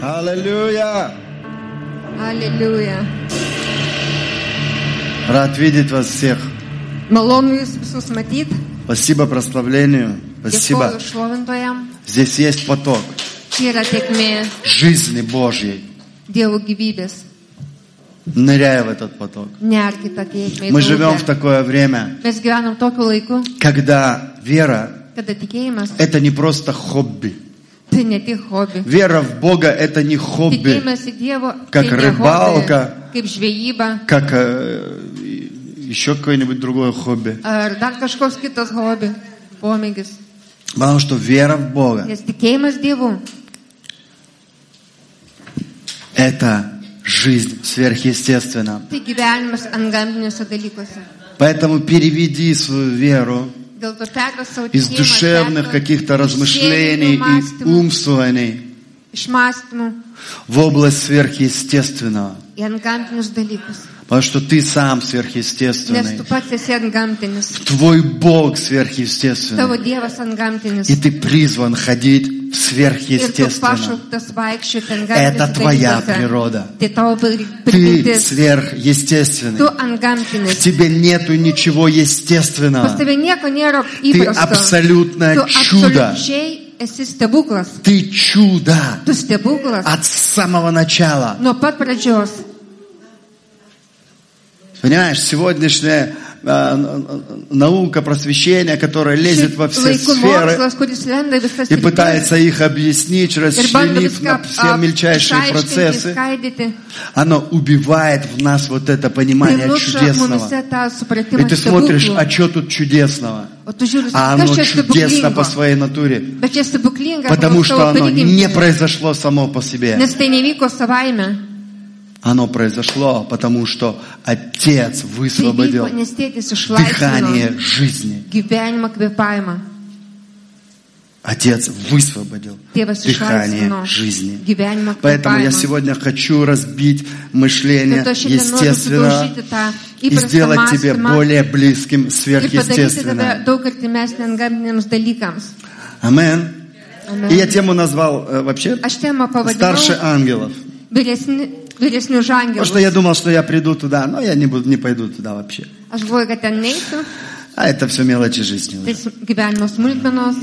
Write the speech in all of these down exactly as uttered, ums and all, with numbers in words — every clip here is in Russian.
Аллилуйя! Аллилуйя! Рад видеть вас всех. Malonu jūs visus matyt. Спасибо прославлению. Спасибо. Dėkoju šlovintojam. Здесь есть поток Čia yra tėkmė жизни Божьей. Dievo gyvybės. Ныряй в этот поток. Nerkit tą tėkmę. Мы живем в такое время, Mes gyvenam tokiu laiku, когда вера kada tikėjimas – это не просто хобби. tai ne tik hobi. Вера в Бога – это не хобби, Tikėjimas į Dievo как tai ne рыбалка, hobi, kaip žvejyba как э, еще какое-нибудь другое хобби. ar dar kažkoks kitas hobi, pomėgis. Потому что вера в Бога Nes tikėjimas Dievu – это жизнь сверхъестественная. tai gyvenimas antgamtiniuose dalykuose. Поэтому переведи свою веру Dėl to perduok savo из tikėjimą, душевных perduok каких-то iš размышлений šėlinių и mąstymų, умствований iš mąstymų в область сверхъестественного. į antgamtinius dalykus. Потому что ты сам Nes сверхъестественный. tu pats esi antgamtinis. Твой Бог Tavo сверхъестественный. Dievas antgamtinis. И ты призван ходить в Ir tu сверхъестественном. pašauktas vaikščioti Это antgamtiniuose твоя dalykuose. природа. Tai tavo Ты prigimtis. сверхъестественный. Tu В antgamtinis. тебе нету ничего Pas естественного. tave nieko nėra Ты įprasto. абсолютное Tu чудо. absoliučiai esi stebuklas. Ты чудо Tu stebuklas. от самого начала. Nuo pat pradžios. Понимаешь, сегодняшняя а, наука просвещения, которая лезет во все Laikų сферы mokslas, kuris lenda į visas и sritis пытается их объяснить, ir bando расчленив viską на все мельчайшие išaiškinti, процессы, skaidyti. оно убивает в нас вот это Tai понимание muša чудесного. mumise tą И supratimą ты смотришь, stebuklų. а что тут чудесного? O tu žiūri, А kas оно čia чудесно по stebuklingo. своей натуре, Bet čia stebuklinga потому pagal что savo оно не prigimtį. произошло само по себе. Nes tai nevyko savaime. Оно произошло, потому что Отец Tai высвободил vyko, nes tėtis дыхание išlaisvino жизни. gyvenimą kvėpavimą. Отец высвободил Tėvas дыхание išlaisvino жизни. gyvenimą Поэтому я kvėpavimą. сегодня хочу разбить мышление Dėl to šiandien noriu естественного sudaužyti tą и įprastą сделать тебе mąstymą более близким ir padaryti tave сверхъестественным. daug artimesnį antgamtiniams dalykams. Амен. Amen. И я тему назвал э, вообще Aš temą «Старше pavadinau ангелов». vyresni, vyresnių Потому что žangelų. я думал, что я приду туда, но я не, буду, не пойду туда вообще. Aš galvoju, kad ten neisiu. А это все мелочи жизни Tai уже. gyvenimo smulkmenos.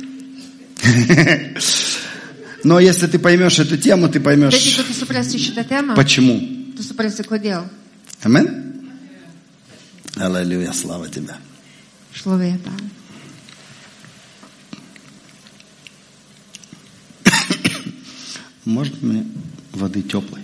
Но если ты поймешь эту тему, ты Bet поймешь, jeigu tu suprasi šitą temą, почему. tu suprasi kodėl. Амен. Аллилуйя, слава тебе. Šlovė tau. Можно мне воды теплой?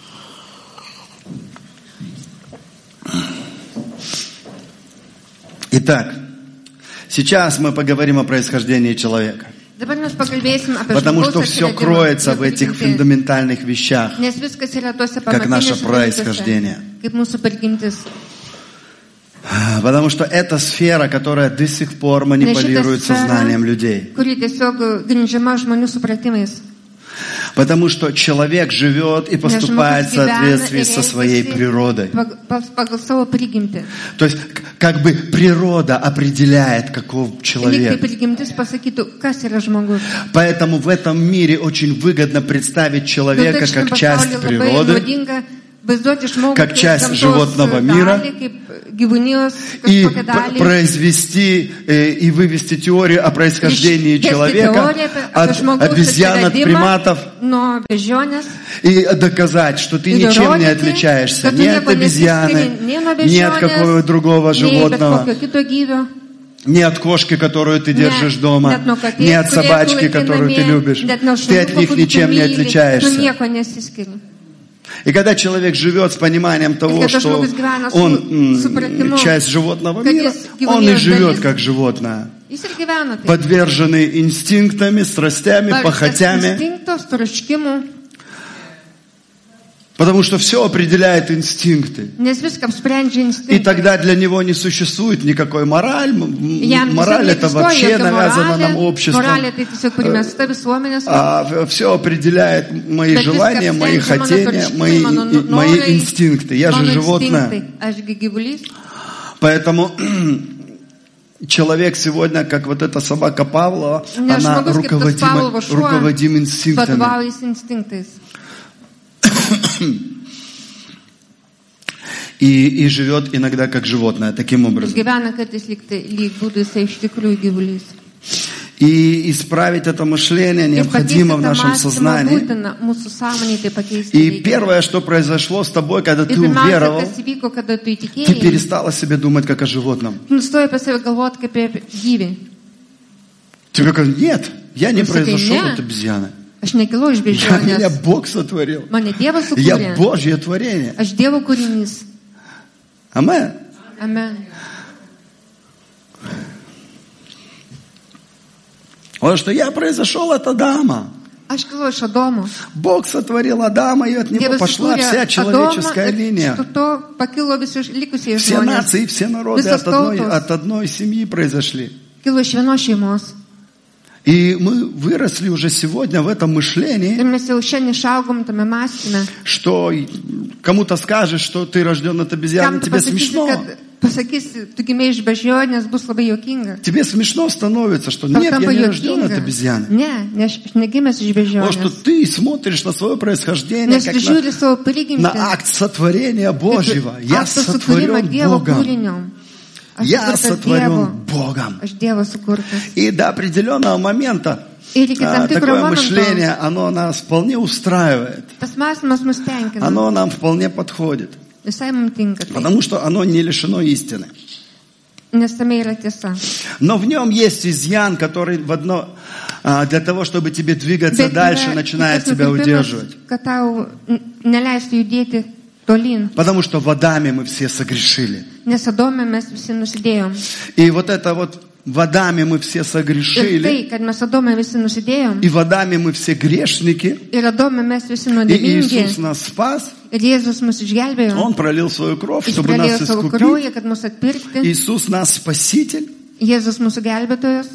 Итак, сейчас мы поговорим о происхождении человека. Dabar mes pakalbėsim apie Потому žmogaus что все atsiradimą, кроется jo в этих prigimtį. фундаментальных вещах, Nes viskas yra tuose как наше pamatiniuose происхождение. dalykuose, kaip mūsų prigimtis. Потому что это сфера, которая до сих пор манипулирует Nes šita sfera, сознанием людей. kuri tiesiog grindžiama žmonių supratimais. Потому что человек живет и Nes поступает žmogus в соответствии gyvena со ir своей elgiasi природой. pag- pag- pagal savo prigimtį. То есть, к- как бы природа определяет, каков Lyg tai человек. prigimtis pasakytų, kas yra žmogus. Поэтому в этом мире очень выгодно представить человека Todėl šiame как часть pasaulyje labai природы naudinga vaizduoti žmogų как kaip часть gamtos животного мира dalį, kaip gyvūnijos и kažkokią п- dalį. произвести э, и вывести теорию о происхождении Išvesti человека teoriją apie- apie от žmogaus обезьян, от atsiradimą приматов nuo beždžionės. и доказать, что ты И ничем не įrodyti, отличаешься kad tu ни от nieko обезьяны, nesiskiri nei nuo ни от beždžionės, какого другого nei bet животного, kokio kito gyvio, ни от кошки, которую ты держишь net дома, nuo katės, ни от kurią tu собачки, laikai которую ты namie, любишь. net nuo Ты от šuniuko, них kurį tu ничем не myli, tu отличаешься. nieko nesiskiri. И когда человек живет с пониманием того, когда что žmogus gyvena su он м, supratimu, часть животного kad мира, jis он и gyvūnijos живет dalis, как животное, jis ir gyvena taip. подверженный инстинктами, страстями, Paveiktas похотями, instinkto, troškimų, потому что все определяет инстинкты. nes viską sprendžia И instinktai. тогда для него не существует никакой мораль. М- Jam Мораль tiesiog это neegzistuoja вообще jokia навязано нам moralė. обществом. Moralė tai tiesiog primesta visuomenės. А все определяет мои Bet viską желания, мои sprendžia mano хотения, troškimai, мои, mano и- мои norai, инстинкты. Я же mano животное. instinktai. Ašgi gyvulys. Поэтому человек сегодня, как вот эта собака Павлова, Nes она žmogus kaip tas руководима, Pavlovo šuo руководим инстинктами. vadovaujasi instinktais. И, и живет иногда как животное, таким Jis образом. gyvena kartais lyg, tai, lyg būtų jisai iš tikrųjų gyvulys. И исправить это мышление Ir pakeisti необходимо в tą нашем mąstymą сознании. būtina, mūsų sąmonėje tai pakeisti. И reikia. первое, что произошло с тобой, когда Ir ты pirmiausia, уверовал, kas įvyko, kada tu ты įtikėjai, перестал о себе думать как о животном. nustoji apie save galvoti kaip apie gyvį. Тебе говорят, нет, я не Ты такой, произошел «Не». от обезьяны. Aš nekilau iš Я, меня bežionės. Бог сотворил. Mane Dievas Я sukūrė. Божье творение. Aš Dievo kūrinys. Амен. Amen. Вот что я произошел от Адама. Aš kilau iš Adomo. Бог сотворил Адама, и от него Dievas пошла sukūrė вся человеческая Adomą ir линия. iš to pakilo visi likusieji Все žmonės. нации, все народы Visos от одной, tautos от одной семьи произошли. kilo iš vienos šeimos. И мы выросли уже сегодня в этом Ir мышлении, mes jau šiandien išaugom tame mąstyme. что кому-то скажешь, что ты рожден от обезьяны, Kam tu тебе pasakysi, смешно. kad pasakysi, tu gimei iš bežionės, bus labai juokinga. Тебе смешно становится, что Tau нет, я tampa не рожден от juokinga. обезьяны. Ne, ne, aš negimęs iš Потому что bežionės. ты смотришь на свое происхождение, Nes как tu на, žiūri savo prigimtį. на акт сотворения Божьего. Я Aktą sukūrimą сотворен Dievo Богом. kūrinio. Aš Я sukurtas сотворен Dievo. Богом. Aš Dievo sukurtas. И до определенного момента Ir iki а, tam tikro такое momento мышление, оно нас вполне устраивает. tas mąstymas mus tenkina. Оно нам вполне подходит. Visai mums tinka. Tai. Потому что оно не лишено истины. Nes tame yra tiesa. Но в нем есть изъян, который в одно, а, для того, чтобы тебе двигаться Bet дальше, yra начинает kitas тебя nukrypimas, удерживать. kad tau n- neleistų judėti tolyn. Потому что в Адаме мы все согрешили. Nes Adome mes visi nusidėjom. И вот это вот в Адаме мы все Ir согрешили. tai, kad mes Adome visi nusidėjom. И в Адаме мы все грешники. Ir Adome mes visi И nuodėmingi. Иисус нас спас. Ir Jėzus mus išgelbėjo. Он пролил свою кровь, Jis чтобы нас pralėjo savo искупить. kraują, kad mus atpirkti. Иисус нас спаситель. Jėzus mūsų gelbėtojas.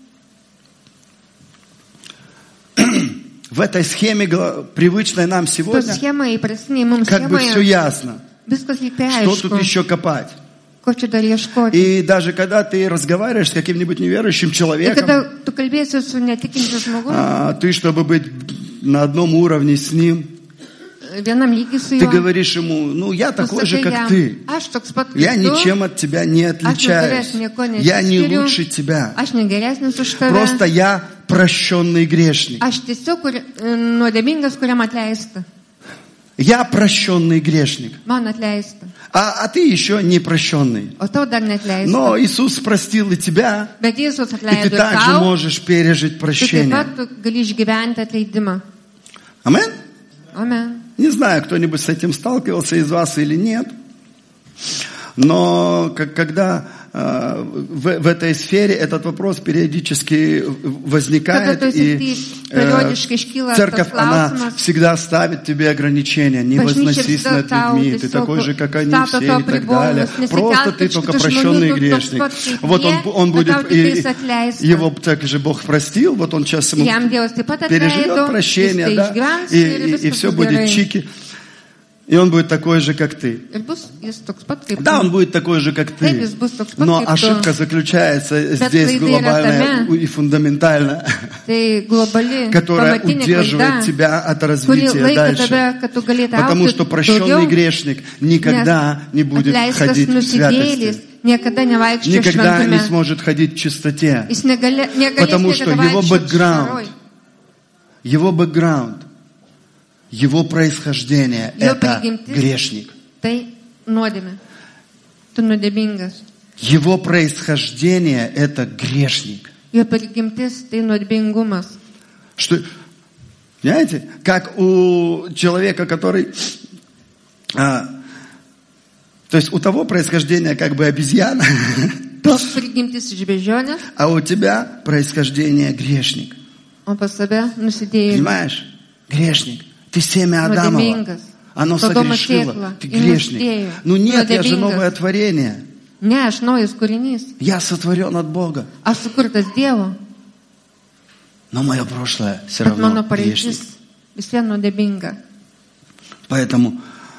В этой схеме, гла- привычной нам To сегодня, schema įprastiniai mums как бы все schemoje. ясно. Viskas lyg tai Что тут aišku. еще копать? Ko čia dar ieškoti? И даже когда ты разговариваешь с каким-нибудь неверующим Ir человеком, kada tu kalbėsi su netikinčiu žmogumi, а, ты, чтобы быть на одном уровне с ним, vienam lygiai su ты juo. говоришь ему, ну, я tu такой же, sakai как jam, ты. Aš toks pat Я kaip tu, ничем от тебя не отличаюсь. aš nuo tavęs nieko Я не nesiskiriu, лучше тебя. aš negeresnis už tave. Просто я прощенный грешник. Aš tiesiog kur, nuodėmingas, kuriam atleista. Я прощенный грешник. Man atleista. А, а ты еще не прощенный. O tau dar neatleista. Но Иисус простил и тебя, Bet Jėzus и ты atleido ir также tau. можешь пережить Tu taip прощение. pat tu gali išgyventi atleidimą. Амен? Amen. Не знаю, кто-нибудь с этим сталкивался из вас или нет. Но как, когда э, в, в этой сфере этот вопрос периодически возникает, Когда, то есть, и ты периодически шкила церковь, этот она клаусмас. всегда ставит тебе ограничения. Не Bažnyčia возносись visada над tau людьми, ты tiesiog такой же, как они stato все, tau и так далее. apribojimus, Просто nesikelk ты prieš только kitus прощенный žmonių, tu грешник. toks pat kaip Вот он, jie, он bet будет, tau и tiktais atleista. его так же Бог простил, вот он сейчас ему Jam Dievas taip pat переживет atleido, прощение, jis tai да, išgyvens и, ir и, и viskas все bus будет gerai. чики. И он будет такой же, как ты. Ir bus jis toks pat kaip Да, tu. он будет такой же, как Taip, ты. jis bus toks pat Но kaip tu. ошибка заключается Bet здесь klaida yra глобальная tame. и фундаментальная, Tai globali, которая pamatinė удерживает klaida, тебя от kuri развития laiko дальше. tave, kad tu galėtum Потому augti что прощенный daugiau, грешник никогда не будет atleistas ходить в nusidėlis святости. niekada nevaikščio Никогда не šventume. сможет ходить в чистоте. Jis negali, negalės Потому что niekada его vaikščioti бэкграунд, švaroj. его бэкграунд, его происхождение – Jo это prigimtis. грешник. Tai nuodėmė. Tu nuodėmingas. Его происхождение – это грешник. Jo prigimtis tai nuodėmingumas. Что, понимаете, как у человека, который, а, то есть у того происхождение как бы обезьяна, Tos prigimtis iš bežionės, а у тебя происхождение грешник. o pas save nusidėjai Понимаешь? Грешник. Ты семя Адамова. nuodėmingas. Оно Sodoma согрешило. sėkla. Ты Ir грешник. nusidėjo. Ну нет, я же Nuodėmingas. новое творение. Ne, aš naujas kūrinys. Я сотворен от Бога. Aš sukurtas Dievo, Но мое прошлое все bet mano равно грешник. praeitis vis vien nuodėminga. Поэтому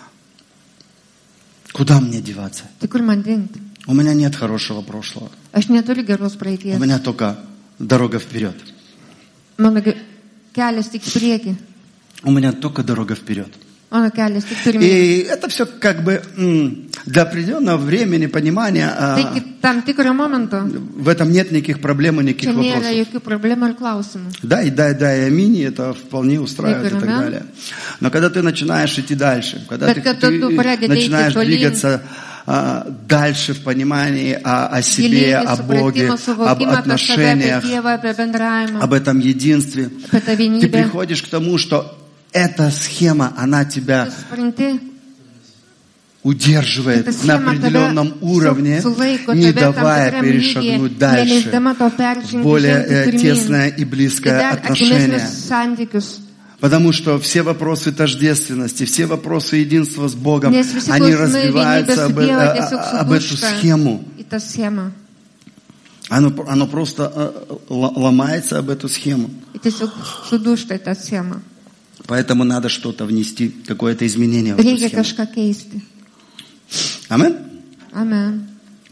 куда мне деваться? Tai kur man dingti? У меня нет хорошего прошлого. Aš neturiu geros У praeities. меня только дорога вперед. Mano ge- kelias tik į priekį. У меня только дорога вперед. Mano kelias tik pirmyn. И это все как бы м, для определенного времени, понимания. а, Taigi tam tikro momento В этом нет никаких проблем и никаких čia nėra вопросов. jokių problemų ir klausimų. Да, и да, и да, и аминь, и это вполне устраивает и так Аминь. далее. Но когда ты начинаешь идти дальше, когда Так ты, когда ты ты пradedi начинаешь eiti tolyn, двигаться а, дальше в понимании о, о себе, gilėti о Боге, supratimą, об suvokimą apie save, apie отношениях, Dievą, apie bendravimą, об этом единстве, apie tą ты vienybę. приходишь к тому, что эта схема, она тебя Tu supranti, удерживает эта на схема определенном tave уровне, su- sulaiko не tave tam давая tikram перешагнуть lygyje, дальше neleisdama tau в peržengti, более žengti э, pirmyn. тесное и Į близкое dar отношение. artimesnius santykius. Потому что все вопросы тождественности, все вопросы единства с Богом, Nes visi они klausimai разбиваются vienybės su об, Dievu э, tiesiog об эту sudūžta схему. į tą schemą. Оно, оно просто э, л- ломается об эту схему. Ir tiesiog sudūžta į tą schemą. Поэтому надо что-то внести, какое-то изменение в эту Reikia схему. kažką keisti. Амин? Amen.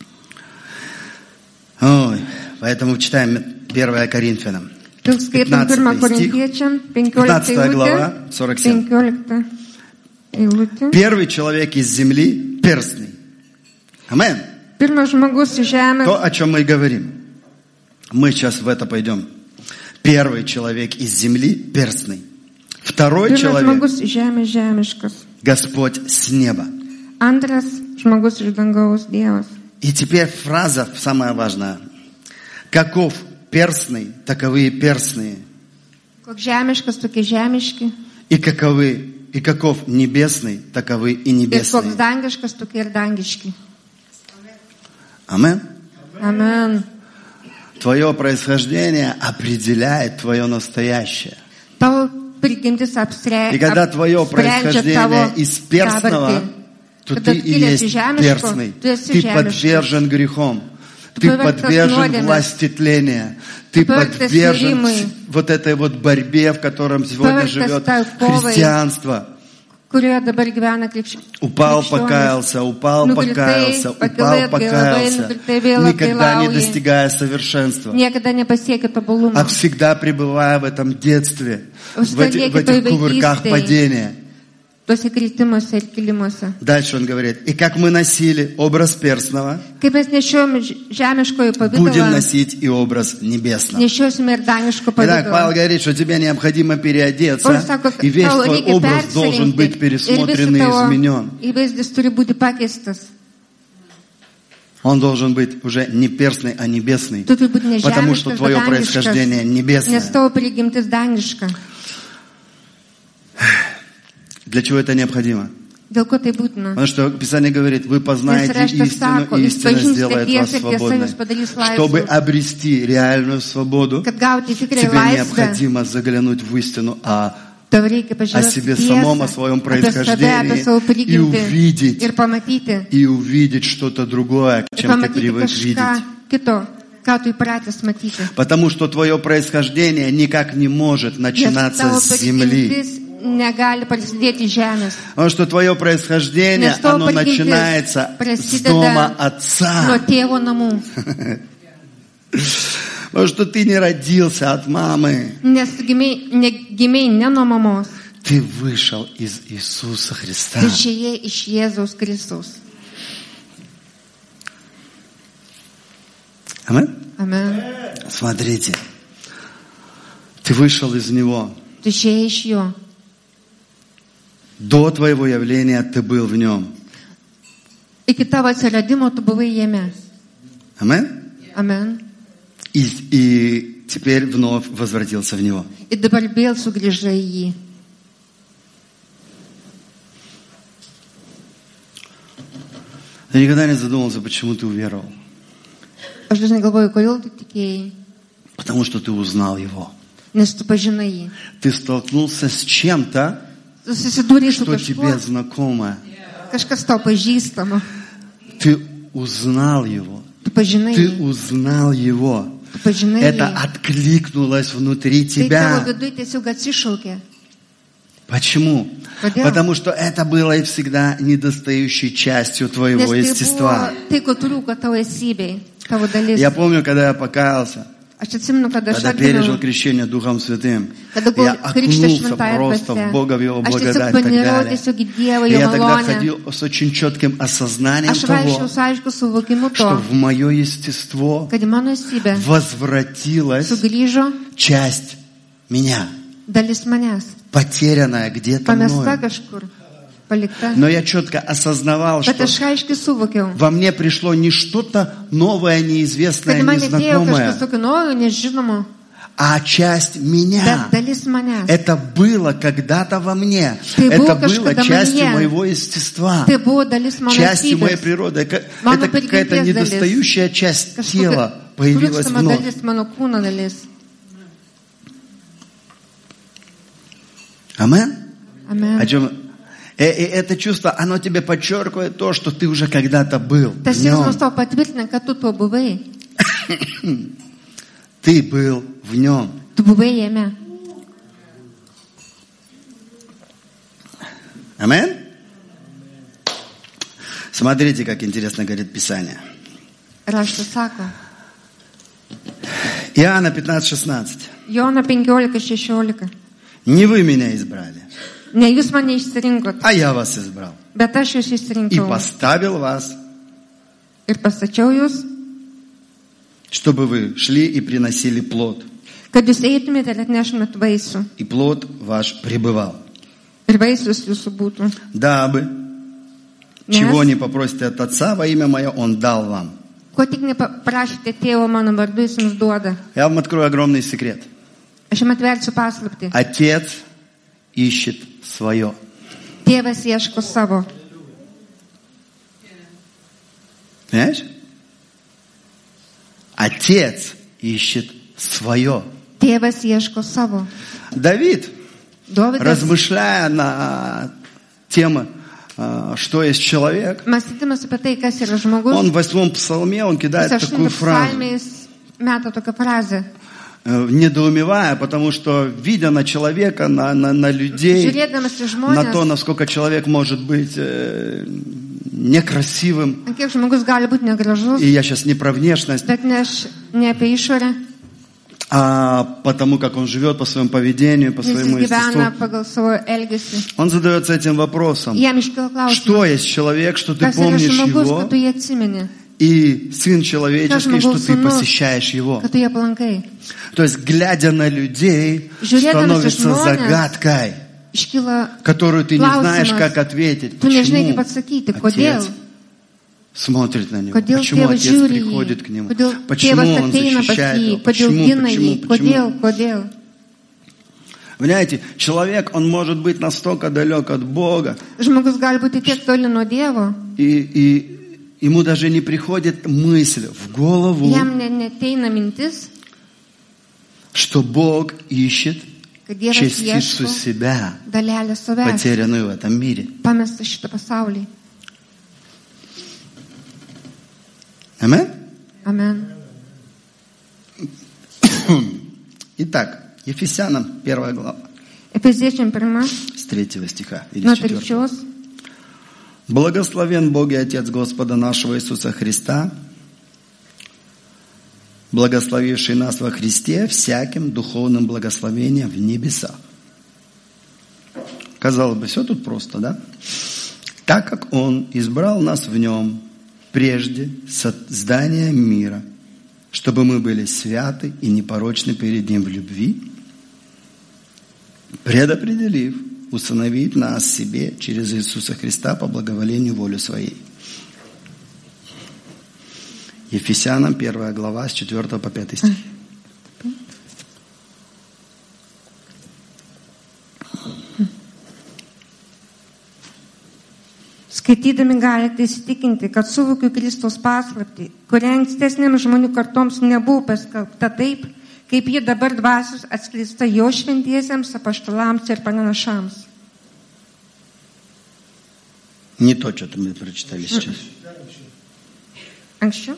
Ой, поэтому читаем первое Коринфянам. Tu skaitom pirmą пятнадцатый стих, Korintiečiam, пятнадцатая penkioliktą глава, eilutę. сорок семь. penkioliktą eilutę. Первый человек из земли перстный. Амин. Pirmas žmogus iš žemės. То, о чем мы и говорим. Мы сейчас в это пойдем. Первый человек из земли перстный. Второй Pirmas человек žmogus iš žemės žemiškas. Господь с неба. Antras žmogus iš dangaus Dievas. И теперь фраза самая важная. Каков перстный, таковы и перстные. Koks žemiškas, tokie žemiški. И каковы, и каков небесный, таковы и Ir небесные. koks dangiškas, tokie ir dangiški. Амин. Amen. Твое происхождение определяет твое настоящее. Tavo prigimtis apsre- И когда твое apsprendžia происхождение tavo из перстного, dabartį. то Когда ты и kilęs есть iš žemiško, перстный. tu esi Ты žemiškas. подвержен грехом. Tu Ты pavergtas подвержен nuodėmės. власти тления. Ты Tu pavergtas подвержен irimui. вот этой вот борьбе, в котором сегодня Pavergtas живет tai kovai. христианство. kurioje dabar gyvena krikščionis. Упал, покаялся, упал, Nukritai, покаялся, упал, pakilai, покаялся, nukritai, vėl никогда не atgailauji. достигая совершенства. Niekada nepasiekia tobulumo. А всегда пребывая в этом детстве, в, Всегда эти- в тoj этих кувырках vaikystėj. падения. Tuose kritimuose ir kilimuose. Дальше он говорит, и как мы носили образ перстного, Kaip mes nešiojame žemiškojo будем pavidalą, носить и образ небесного. nešiosime ir dangiško Итак, Павел pavidalą. говорит, что тебе необходимо переодеться, Он sako, и весь tau твой reikia образ должен быть persirengti ir пересмотрен и visas tavo изменен. įvaizdis turi būti pakeistas. Он должен быть уже не перстный, а небесный, Tu turi būti ne потому что žemiškas, bet твое dangiškas, происхождение небесное. nes tavo prigimtis dangiška. Для чего это необходимо? Dėl ko tai būtina? Потому что Писание говорит, вы Nes познаете raštas истину, sako, и jūs истина pažinsite сделает вас tiesą ir tiesa свободной. jūs padarys Чтобы laisvus. обрести реальную свободу, Kad gauti tikrą тебе laisvę, необходимо заглянуть в истину о, tau reikia о себе pažiūrėti самом, о tiesą своем apie save, apie происхождении savo и prigimtį увидеть, ir pamatyti, и увидеть что-то другое, ir чем ты pamatyti привык kažką видеть. kito, ką tu įpratęs matyti. Потому что твое происхождение никак не может Nes начинаться tavo с земли. prigimtis negali prasidėti iš žemės. Потому что твое происхождение, Nes tavo оно prigimtis начинается с prasideda дома nuo отца. tėvo namų. Потому что ты не родился от мамы. Nes tu gimiai ne, gimiai ne nuo mamos. Ты вышел из Иисуса Христа. Tu išėjai iš Jėzaus Kristaus. Амин? Amen. Смотрите. Ты вышел из Него. Tu išėjai iš jo. До твоего явления ты был в Нем. Iki tavo atsiradimo tu buvai jame. Амин? Amen. И, и теперь вновь возвратился в Него. Ir dabar vėl sugrįžai į jį. Ты никогда не задумывался, почему ты уверовал? Aš dažnai galvoju, kodėl tu tikėjai, Потому что ты узнал Его. nes tu pažinai jį. Ты столкнулся с чем-то, Tu susidūrei su что тебе kažkuo, знакомо. kažkas tau pažįstama. Ты узнал Его. Tu pažinai Ты jį. узнал Его. Tu pažinai Это jį. откликнулось внутри Tai tavo тебя. viduje tiesiog atsišaukė. Почему? Kodėl? Потому что это было и всегда недостающей частью Nes твоего tai buvo естества. tai, ko trūko tavo esybei, tavo dalis. Я помню, когда я покаялся, Aš atsimenu, kada aš когда пережил atgimiau, крещение Духом Святым, kada buvau я krikštas окунулся šventąją просто в Бога, в Его dvasią. Aš tiesiog благодать и так panirau далее. tiesiog į Dievą, И jo я тогда malonę. ходил с очень четким осознанием Aš vaikščiau того, su aišku suvokimu что to, в мое естество kad į mano esybę возвратилась sugrįžo часть меня, dalis manęs, потерянная где-то pamesta мною. kažkur, palikta. Но я четко осознавал, Bet что aš aiškiai suvokiau, во мне пришло не что-то новое, kad неизвестное, į mane atėjo kažkas незнакомое, tokio naujo, nežinomo, а часть меня. bet dalis manęs. Это было когда-то во мне. Ты был Это было когда частью мне. моего естества. Tai buvo dalis mano Частью моей esybės. природы. Это Mano какая-то prigimties недостающая часть Kažkokia тела появилась trūkstama вновь. dalis, mano kūno dalis. Амен? О Amen. чем? И, и это чувство, оно тебе подчеркивает то, что ты уже когда-то был. Tas в нем. jausmas tau patvirtina, kad tu tuo buvai. Ты был в нем. Tu buvai jame. Амен? Смотрите, как интересно говорит Писание. Raštas sako. Иоанна пятнадцать шестнадцать. Jono penkiolika šešiolika. Не вы меня избрали, Ne jūs mane išsirinkot, а я вас избрал. bet aš jūs И išsirinkau. поставил вас, Ir pastačiau jūs, чтобы вы шли и приносили плод. kad jūs eitumėte ir atneštumėte vaisių. И плод ваш пребывал. Ir vaisius jūsų būtų. Дабы, Nes, чего не попросите от Отца во имя Мое, Он дал вам. ko tik nepaprašėte tėvo mano vardu, jis jums duoda. Я вам открою огромный секрет. Aš jums atversiu paslaptį. Отец ищет свое. Tėvas ieško savo. Понимаешь? Отец ищет свое. Tėvas ieško savo. Давид, Dovydas, размышляя на тему, что есть человек, mąstydamas apie tai, kas yra žmogus, он в восьмом псалме, он кидает jis такую aštuntas фразу, psalmės meta tokią frazę. э, недоумевая, потому что, видя на человека, на, на, на людей, Žiūrėdamas į на то, žmonės, насколько человек может быть э, некрасивым, kiek žmogus gali būti negražus, и я сейчас не про внешность, bet ne, aš, ne apie išorę, а потому как он живет по своему поведению, по nes jis своему естеству, gyvena pagal savo elgesį. он задается этим вопросом. Jam iškilo Что klausimas, есть человек, что ты kas yra помнишь žmogus, его, kad tu jį atsimeni, и Сын Человеческий, что žmogaus ты sūnus, посещаешь его. kad tu jį aplankai. То есть, глядя на людей, Žiūrėdamas į становится žmones, загадкой, iškyla, которую ты не знаешь, klausimas. как ответить. Tu nežinai, kaip Почему atsakyti, kodėl, Отец смотрит на него? kodėl Почему tėvas Отец žiūri į jį, приходит к нему? kodėl Почему tėvas Он ateina pas защищает jį, его? kodėl Почему, gina jį, почему, почему? kodėl, kodėl. Понимаете, человек, он может быть настолько далек от Бога, Žmogus gali būti tiek toli nuo Dievo, и, и ему даже не приходит мысль в голову, jam ne, neteina mintis, что Бог ищет kad Dievas частицу ieško себя, dalelę savęs, потерянную в этом мире. pamestą šitą pasaulį. Амен? Amen. Итак, Ефесянам первая глава, Efeziečiam pirma, с третьего стиха или nuo с четвертого. trečios. Благословен Бог и Отец Господа нашего Иисуса Христа, благословивший нас во Христе всяким духовным благословением в небесах. Казалось бы, все тут просто, да? Так как Он избрал нас в Нем прежде создания мира, чтобы мы были святы и непорочны перед Ним в любви, предопределив усыновить нас себе через Иисуса Христа по благоволению волю Своей. Ефесянам первая глава с четвёртого по пятый стих. Skaitydami galite įsitikinti, kad suvokiu Kristaus paslaptį, kuria ankstesnėms žmonių kartoms nebuvo paskelbta taip, kaip ji dabar dvasios atskleista jo šventiesiems apaštalams ir pranašams. Не то, что мы прочитали сейчас. Anksčiau?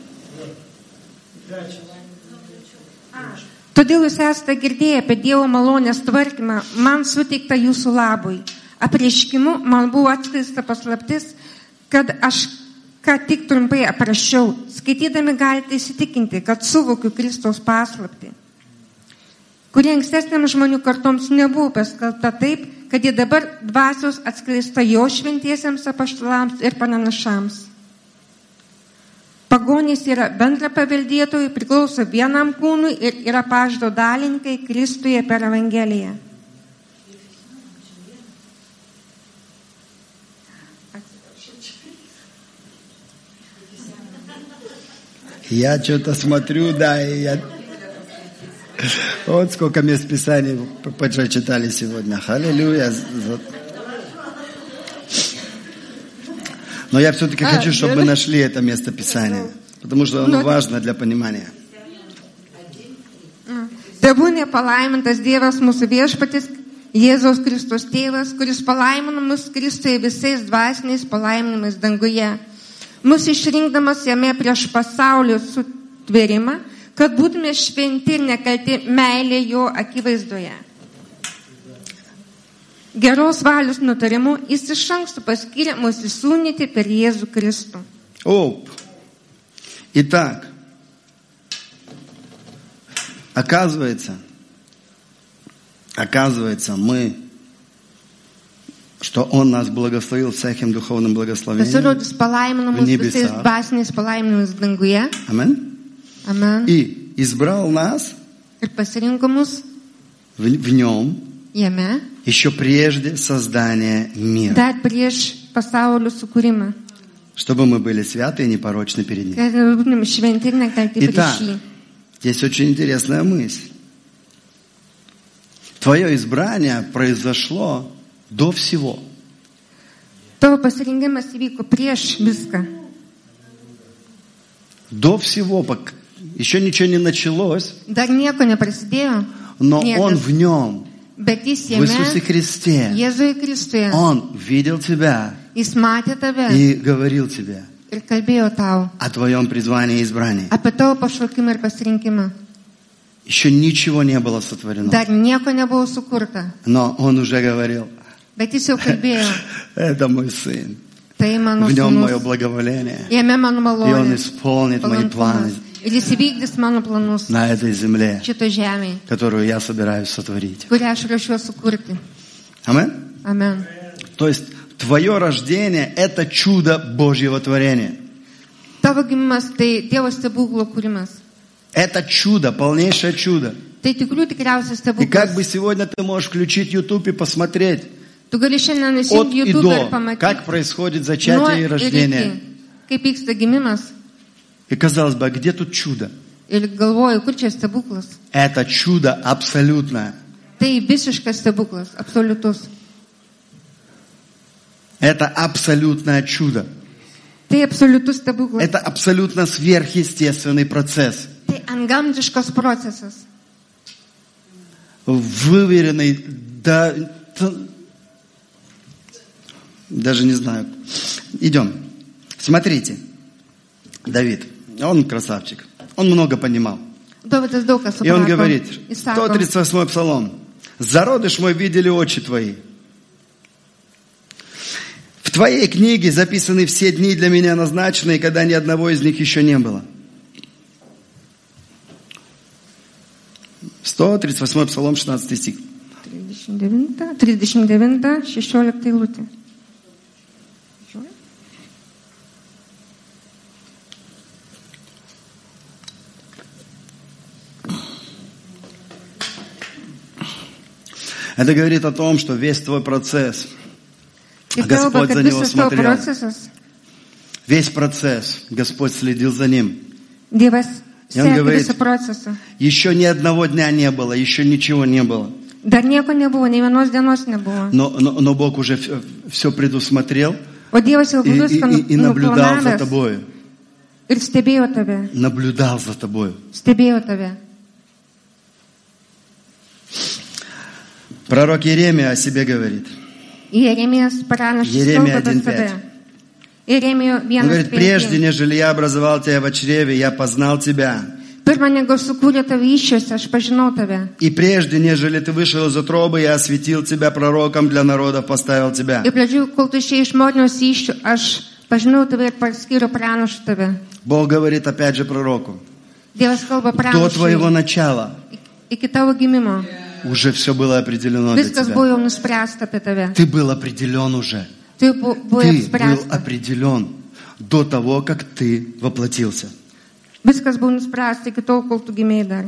Todėl jūs esate girdėję apie Dievo malonės tvarkymą, man suteikta jūsų labui. Apreiškimu man buvo atskleista paslaptis, kad aš ką tik trumpai aprašiau, skaitydami galite įsitikinti, kad suvokiu Kristaus paslaptį, kuri ankstesniam žmonių kartoms nebuvo paskelbta taip, kad ji dabar dvasios atskleista jo šventiesiems apaštalams ir pranašams. Pagonys yra bendra paveldėtojai, priklauso vienam kūnui ir yra pažado dalininkai Kristuje per Evangeliją. Я что-то смотрю, да, и я... Вот сколько мест Писаний прочитали сегодня. Аллилуйя. Но я все-таки хочу, чтобы мы нашли это место Писания, потому что оно важно для понимания. Tebūnie palaimintas Dievas mūsų viešpatis, Jėzaus Kristus tėvas, kuris palaimino mus Kristuje visais dvasiniais palaiminimais danguje, mus išrinkdamas jame prieš pasaulio sutvėrimą, kad būtume šventi ir nekalti meilė jo akivaizdoje. Geros valios nutarimu jis iš anksto paskyrė mus įsūnyti per Jėzų Kristų. О, итак, оказывается, оказывается, мы, что Он нас благословил всяким духовным благословением Pasirodys palaimino в mus visais небесах. dvasiniais palaiminimais danguje. Amen. Amen. И избрал нас Ir pasirinko mus в, в Нем jame, еще прежде создания мира, dar prieš pasaulio sukūrimą, чтобы мы были святы и непорочны перед Ним. kad būtume šventi ir nekalti prieš Итак, jį. здесь очень интересная мысль. Твое избрание произошло до всего. Tavo pasirinkimas įvyko prieš viską. До всего. пок- Еще ничего не началось, Dar nieko neprasidėjo, но niekas. Он в Нем, Bet jis в Иисусе jame, Христе. Jėzuje Kristuje, Он видел тебя jis matė tave и говорил тебе ir kalbėjo tau о твоем призвании и избрании. apie tavo pašaukimą ir pasirinkimą. Еще ничего не было сотворено. Dar nieko nebuvo sukurta, Но Он уже говорил, bet jis jau kalbėjo, это мой сын. tai mano В Нем мое sūnus, благоволение. jame mano И Он malonė, исполнит мои планы palankumas. Ir jis įvykdys mano planus на этой земле, šito žemėje, которую я собираюсь сотворить. kurią aš ruošiu sukurti. Амен? Amen. То есть твое рождение – это чудо Божьего творения. Tavo gimimas tai Dievo stebuklo kūrimas. Это чудо, полнейшее чудо. Tai tikrųjų tikriausias И как stebuklas. бы сегодня ты можешь включить YouTube и посмотреть Tu gali šiandien от įsijungti и YouTube ir до, pamatyti как происходит nuo зачатие и ir рождение. iki, kaip vyksta gimimas. И казалось бы, а где тут чудо? Ir galvoju, kur čia stebuklas. Это чудо абсолютное. Tai visiškas stebuklas, absoliutus. Это абсолютное чудо. Tai absoliutus stebuklas. Это абсолютно сверхъестественный процесс. Tai antgamtiškas procesas. Выверенный, да, да, даже не знаю. Идем. Смотрите. Давид, он красавчик. Он много понимал. Dovydas daug ką И он suprato. говорит, Jis sako, сто тридцать восьмой псалом. «Зародыш мой видели очи твои. В твоей книге записаны все дни для меня назначенные, когда ни одного из них еще не было». сто тридцать восьмой псалом, шестнадцатый стих. trisdešimt devinta, trisdešimt devinta, šešiolikta eilutė. Это говорит о том, что весь твой процесс, Tai kalba, Господь kad за него visas tavo смотрел. procesas, Весь процесс, Господь следил за ним. Dievas И он seka говорит, visą procesą. еще ни одного дня не было, еще ничего не было. Dar nieko nebuvo, nei vienos dienos nebuvo. Но, но, но Бог уже все предусмотрел O Dievas jau и, и, viską и, и наблюдал за nuplanavęs тобою. ir stebėjo tave, Наблюдал за тобою. stebėjo tave. Пророк Иеремия о себе говорит. Jeremijas pranašas Jeremija kalba apie один save. пять. Jeremijo Он vienas говорит, прежде, penki. нежели я образовал тебя во чреве, я познал тебя. Pirma, negu sukūrė tave iššiose, aš pažinau tave. И прежде, нежели ты вышел из утробы, я осветил тебя пророком для народов, поставил тебя. Ir pradžių, kol tu išėjai iš motinos iššių, aš Pažinau tave ir paskiriu pranašu tave. Бог говорит опять же пророку. Dievas kalba До твоего pranašui. начала Iki tavo gimimo. уже все было определено для Viskas тебя. buvo jau nuspręsta apie tave. Ты был определен уже. Tu bu- buvai Ты был apspręsta. определен до того, как ты воплотился. Viskas buvo nuspręsta iki tol, kol tu gimėjai dar.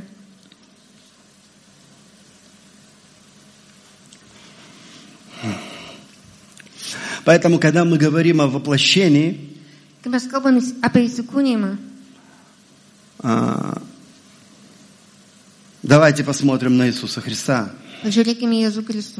Поэтому, когда мы говорим о воплощении, Kai mes kalbame apie įsikūnymą, а, давайте посмотрим на Иисуса Христа. žiūrėkime į Jėzų Kristų.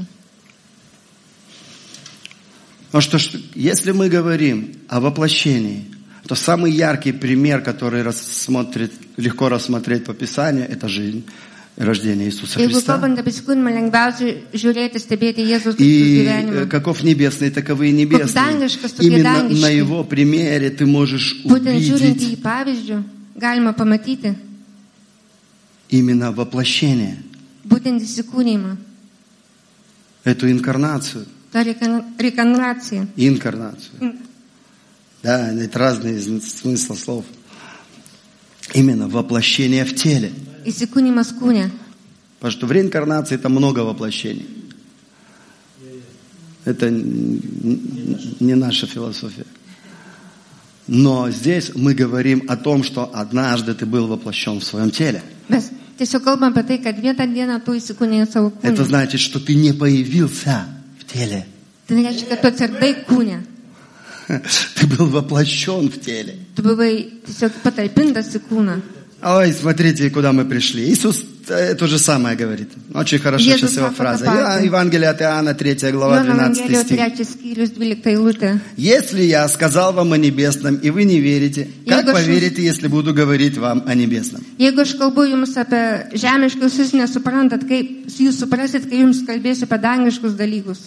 Потому что что, если мы говорим о воплощении, то самый яркий пример, который рассмотрит, легко рассмотреть по Писанию, это жизнь и рождение Иисуса Jeigu Христа. kalbant apie įsikūnymą, lengviausiai žiūrėti, stebėti Jėzus Kristus И gyvenimą. каков небесный, таковы и небесные. данgiškas, tokie Именно dangiški. на его примере ты можешь Būtent žiūrint į увидеть jį pavyzdžių, galima pamatyti именно воплощение, būtent įsikūnymą, эту инкарнацию. tą rekan- rekanraciją. Инкарнацию. Да, это разные смыслы слов. Именно воплощение в теле. Įsikūnymas kūne. Потому что в реинкарнации там много воплощений. Это не наша философия. Но здесь мы говорим о том, что однажды ты был воплощен в своем теле. Mes tiesiog kalbam apie tai, kad vieną dieną tu įsikūnėjai savo Это kūne. значит, что ты не появился в теле. Tai nereiškia, kad tu atsiradai kūne. Ты был воплощен в теле. Tu buvai tiesiog patalpintas į kūną. Ой, смотрите, куда мы пришли. Иисус э, то же самое говорит. Очень хорошо Иисус сейчас его сako фраза. tą patį. Я- Евангелие от Иоанна, третья глава, Jono двенадцатый Evangelijos стих. trečias skyrius, dvylikta eilutė. Если я сказал вам о небесном, и вы не верите, как Jeigu aš- поверите, если буду говорить вам о небесном? Jeigu aš kalbu jums apie žemiškus, jūs nesuprantat, kaip jūs suprasit, kai jums kalbėsiu apie dangiškus dalykus.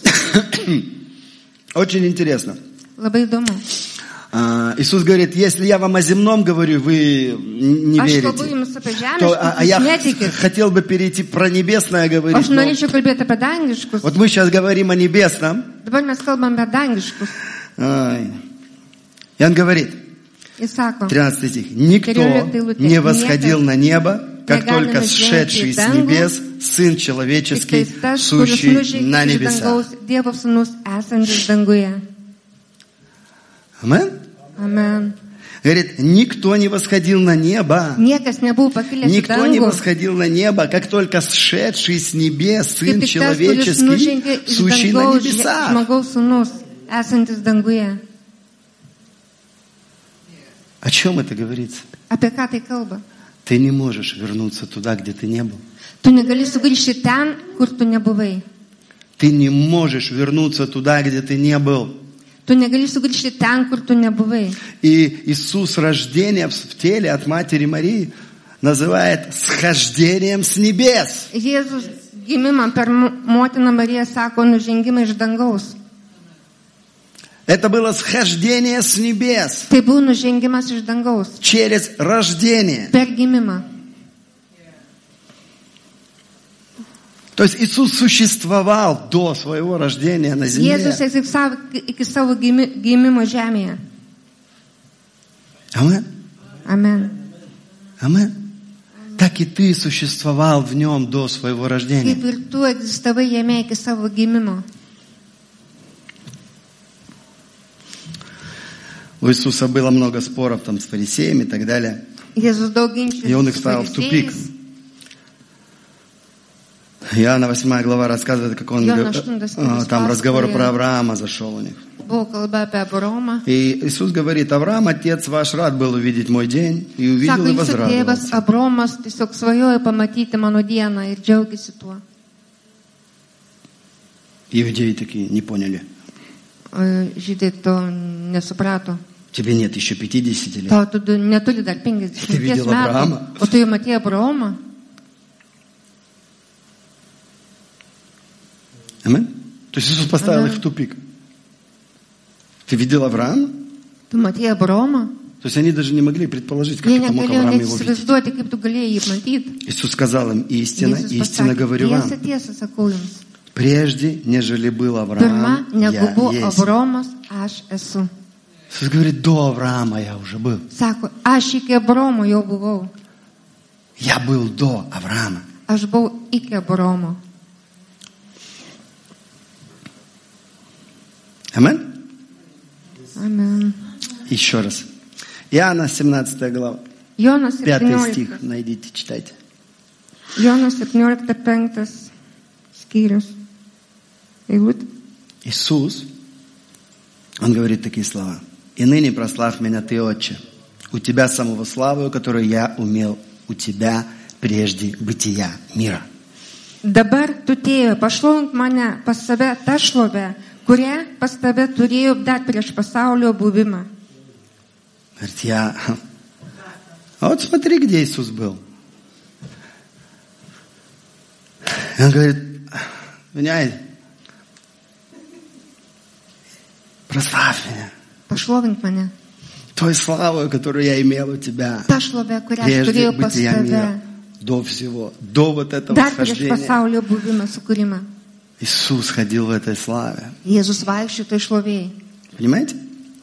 Очень интересно. Labai įdomu. А, Иисус говорит, если я вам о земном говорю, вы не Aš kalbu верите. jums apie То, žemiškus, а, а jūs я netikit. хотел бы перейти про небесное говорить. Aš но norėčiau kalbėti apie dangiškus. вот мы сейчас говорим о небесном. Dabar mes kalbam apie dangiškus. Ай. И он говорит, Jis sako, тринадцатый стих. Никто Четырнадцатый не восходил на небо, как Неgali только сшедший с nužengti į небес Сын tik Человеческий, tais tas, kuris сущий nužengė на iš небесах. dangaus, Dievo sūnus esantis danguje. Амен? Amen. Говорит, никто не восходил на небо. Niekas nebuvo pakilęs į Никто не dangų. восходил на небо, как только сшедший с небес Сын Kaip tik tas, kuris nužengė Человеческий, iš сущий на dangaus небесах. žmogaus sūnus esantis danguje. О чем это говорится? Apie ką tai kalba? Ты не можешь вернуться туда, где ты не был. Tu negali sugrįžti ten, kur tu nebuvai. Ты не можешь вернуться туда, где ты не был. Tu negali sugrįžti ten, kur tu nebuvai. И Иисус рождение в в теле от Матери Марии называет схождением с небес. Jėzus gimimą per mo- motiną Mariją sako nužengimą iš dangaus. Это было схождение с небес Tai buvo nužengimas iš dangaus. через рождение. Per gimimą. То есть Иисус существовал до своего рождения на земле. Jėzus egzistavo iki savo gimi- gimimo žemėje. Амен. Amen. Амен. Так и ты существовал в нем до своего рождения. Kaip ir tu egzistavai jame iki savo gimimo. У Иисуса было много споров там с фарисеями и так далее. Jėzus daug ginčių. И он их ставил в тупик. Иоанна восьмая глава рассказывает, как он Иоанна г- aštuntas а, skyrius там разговор pasakoja. про Авраама зашел у них. Buvo kalba apie Abraomą. И Иисус говорит, Авраам, отец ваш, рад был увидеть мой день, и увидел Sako, и jūsų tėvas возрадовался. Abraomas tiesiog svajojo pamatyti mano dieną ir džiaugiasi tuo. Иудеи такие не поняли. O Žydai to nesuprato. Тебе нет еще пятидесяти лет. Tau tu du- neturi dar Ты penkiasdešimties видел metų. Abraamą? O tu jau matėjai Abraomą? Амин? То есть Иисус поставил Амен. их в тупик. Ты видел Авраама? Tu matėjai Abraomą? То есть они даже не могли предположить, как Jie это мог negalėjo Авраам net его видеть. įsivaizduoti, kaip tu galėjai jį matyti. Иисус сказал им, истина, Jėzus истинно pasakė, говорю tiesą, вам, tiesą sakau jums. прежде, нежели был Pirma, Авраам, negu я buvo есть. Abraomas, aš esu. Иисус говорит, до Авраама я уже был. Sako, aš iki Abromo jau buvau. Я был до Авраама. Aš buvau iki Abromo. Аминь? Amen. Еще раз. Иоанна семнадцатая глава. Jonas Пятый septynioliktas. стих. Найдите, читайте. Jonas septynioliktas penktas skyrius. Eilutė. Иисус, Он говорит такие слова. «И ныне прославь меня Ты, Отче, у Тебя самого славу, которую я умел у Тебя прежде бытия мира». Dabar tu tėjo, pašlovink mane pas save tą šlovę, kurią pas tave turėjau dar prieš pasaulio buvimą. Говорит, я... А вот смотри, где Иисус был. И Он говорит, меня... Прославь меня. Pašlovink mane. Той славой, которую я имел у Тебя Ta šlovė, kurią aš прежде turėjau pas бытия tave мира, до всего, до вот этого dar prieš схождения. pasaulio buvimą sukūrimą. Иисус ходил в этой славе. Jėzus vaikščiojo toj šlovėjai. Понимаете?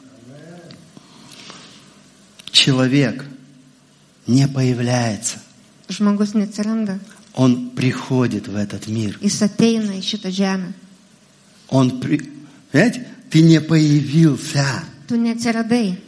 Человек не появляется. Žmogus neatsiranda. Он приходит в этот мир. Jis ateina į šitą žemę. Он при... Понимаете? Ты не появился Tu neatsiradai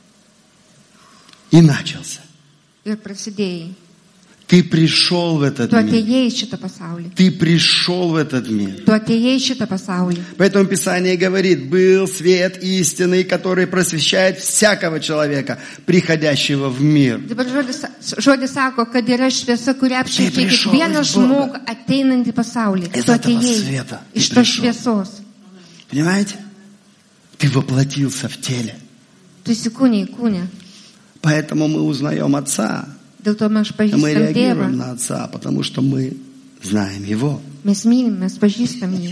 и начался. ir prasidėjai. Ты пришел в этот Tu мир. atėjai į šitą pasaulį. Ты пришел в этот мир. Tu atėjai į šitą pasaulį. Поэтому Писание говорит, был свет истины, который просвещает всякого человека, приходящего в мир. Dabar žodis, žodis sako, kad yra šviesa, kuri apšviečia prišel kiekvieną iš Boga. žmogų ateinantį pasaulį. Из Tu этого atėjai света ты iš tos пришел. šviesos. Понимаете? Ты воплотился в теле. Tu įsikūniai į kūnę. Поэтому мы узнаем Отца. Dėl to mes Мы pažįstam реагируем Tėvą. на Отца, потому что мы знаем Его. Mes mylim, mes pažįstam jį.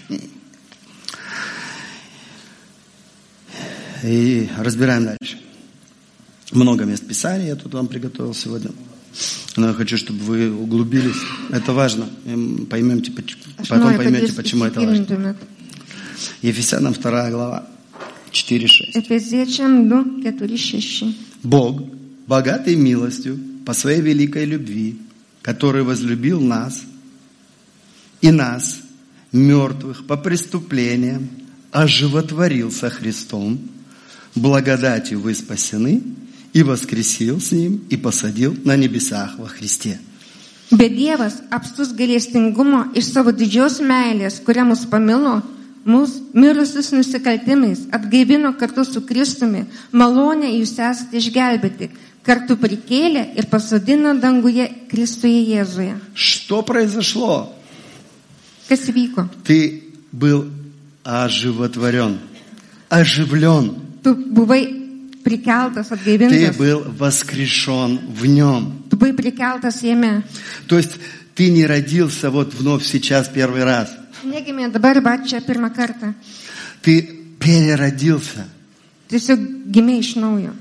И разбираем дальше. Много мест Писания я тут вам приготовил сегодня. Но я хочу, чтобы вы углубились. Это важно. И поймете, Aš потом noriu, kad поймете, jūs почему это важно. įsigilintumėt. Ефесянам вторая глава, четыре шесть. Efeziečiam du, keturi, šeši. Бог, богатый милостью, по своей великой любви, который возлюбил нас и нас, мертвых по преступлениям, оживотворил со Христом, благодатью вы спасены, и воскресил с Ним, и посадил на небесах во Христе. Bet Dievas, apstus gailestingumo iš savo didžios meilės, kurią mus pamilo, mus mirusius nusikaltimais atgaivino kartu su Kristumi, malonę jūs esate išgelbėti, kartu prikėlė ir pasodino danguje Kristuje Jėzuje. Что произошло? Kas įvyko? Ты был оживотворен, оживлен. Tu buvai prikeltas, Ты atgaivintas. был воскрешен в Нем. Tu buvai prikeltas jame. То есть ты не родился вот вновь сейчас первый раз. Negimė dabar, bet čia pirmą kartą. Ты переродился. Tiesiog gimė iš naujo.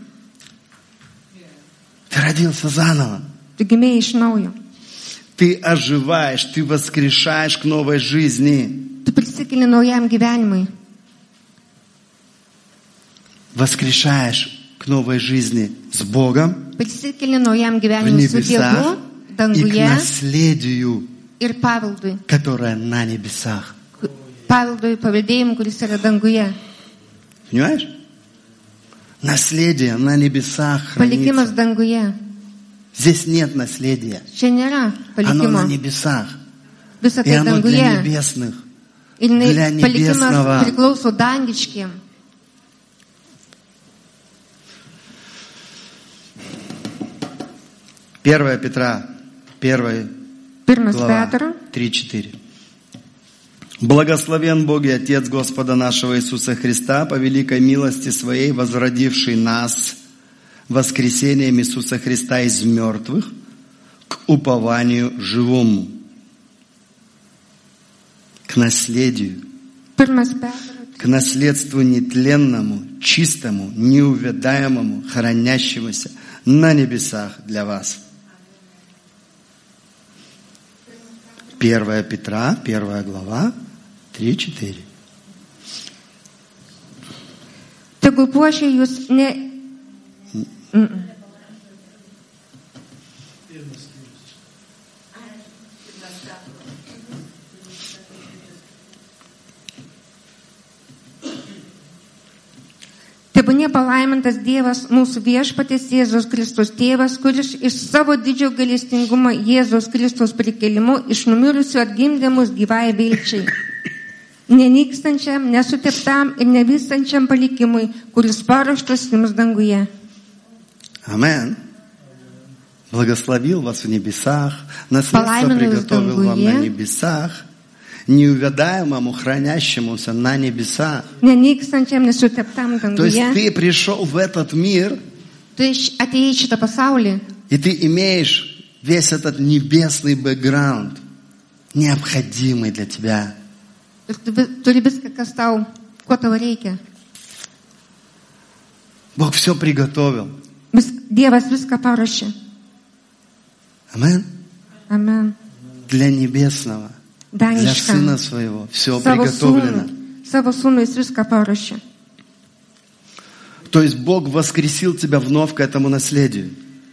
Ты родился заново. Tu gimė iš naujo. Ты оживаешь, ты воскрешаешь к новой жизни. Tu prisikeli naujam gyvenimui. Воскрешаешь к новой жизни с Богом Prisikeli naujam в gyvenimui su Dievu, небесах и к danguje наследию, ir paveldui. которое на небесах. Paveldui, paveldėjimui, kuris yra danguje. Понимаешь? Наследие на небесах Palikimas хранится. danguje. Здесь нет наследия. Čia nėra Оно на palikimo. небесах. Visą И tai оно для danguje. небесных. Ir jinai- для небесного. palikimas priklauso dangiškiem. первое Петра, первая Pirmas глава, Petro, три четыре. Благословен Бог и Отец Господа нашего Иисуса Христа, по великой милости Своей, возродивший нас воскресением Иисуса Христа из мертвых к упованию живому, к наследию, pirmas Petro, к наследству нетленному, чистому, неувядаемому, хранящемуся на небесах для вас. первое Петра, первая глава, три четыре. Tegul puošia jūs ne... Mm-mm. Tebūnie palaimintas Dievas, mūsų viešpaties Jėzus Kristus tėvas, kuris iš savo didžio gailestingumo Jėzus Kristus prikėlimu iš numirusių atgimdė mus gyvai vilčiai, nenykstančiam, nesuteptam ir nevystančiam palikimui, kuris paruoštas jums danguje. Амен. Благословил вас в небесах, наследство приготовил вам на небесах, неувядаемому, хранящемуся на небесах. То есть ты пришел в этот мир, и ты имеешь весь этот небесный бэкграунд, необходимый для тебя. Бог все приготовил. Амен. Амен. Для небесного. Для Сына Своего все приготовлено. То есть Бог воскресил тебя вновь к этому наследию.